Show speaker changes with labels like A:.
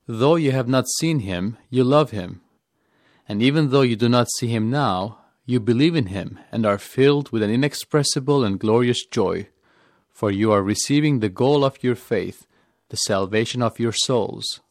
A: Though you have not seen him, you love him. And even though you do not see him now, you believe in him and are filled with an inexpressible and glorious joy, for you are receiving the goal of your faith, the salvation of your souls.